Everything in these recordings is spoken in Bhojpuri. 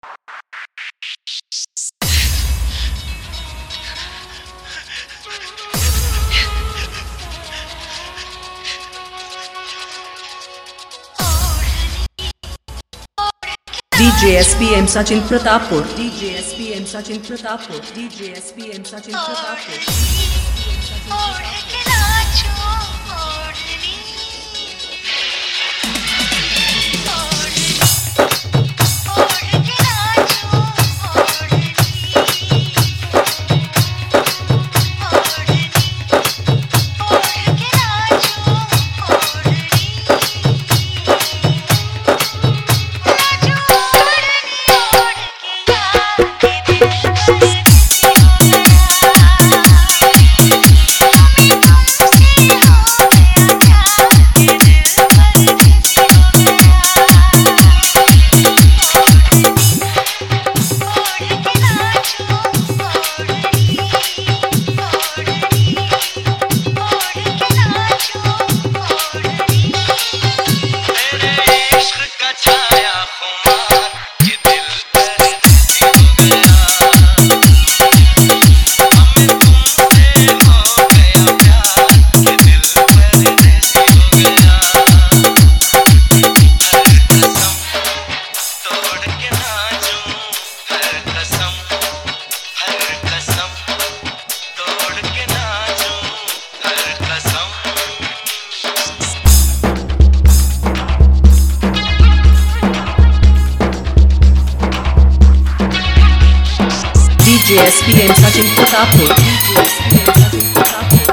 DJ SPM Sachin Pratapur. DJ SPM Sachin Pratapur. DJ SPM Sachin Pratapur. DJ SPM Sachin Pratapur. DJ SPM Sachin Pratapur.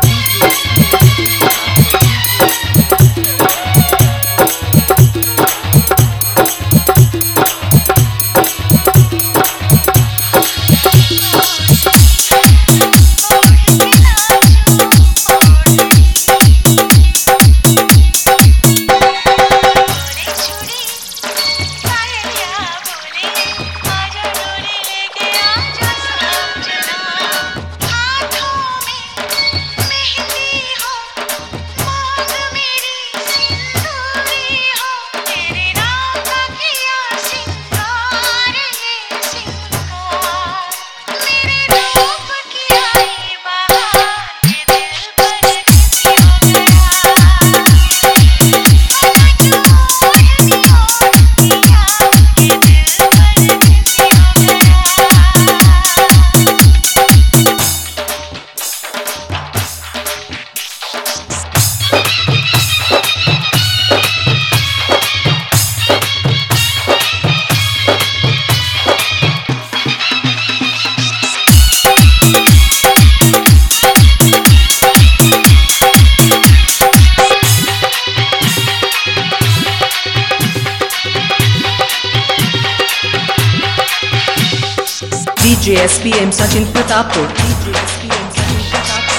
DJ SPM Sachin Pratapur. DJ SPM Sachin Pratapur.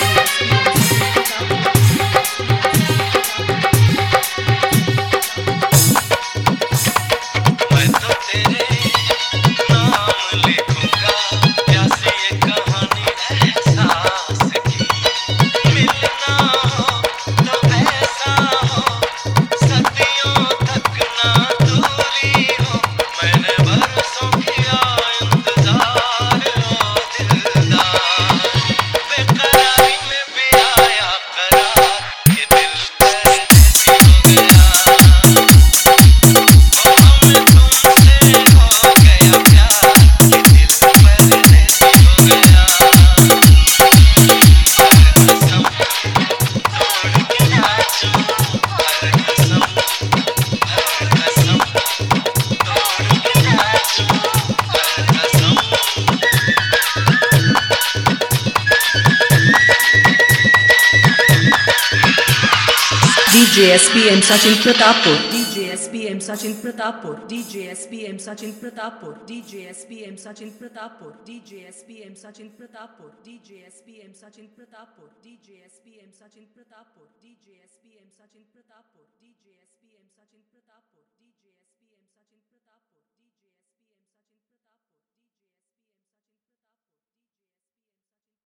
मैं तो तेरे नाम लिखूंगा प्यासी ये कहानी एहसास की मिलना हो तो ऐसा हो सदियों तक ना दूरी हो मैंने बरसों किया इंतजार ओ दिलदार बेकरारी में भी आया करार ये दिल परदेसी हो गया DJ SPM Sachin Pratapur. DJ SPM Sachin Pratapur. DJ SPM Sachin Pratapur. DJ SPM Sachin Pratapur. DJ SPM Sachin Pratapur. DJ SPM Sachin Pratapur. DJ SPM Sachin Pratapur. DJ SPM Sachin Pratapur. DJ SPM Sachin Pratapur. DJ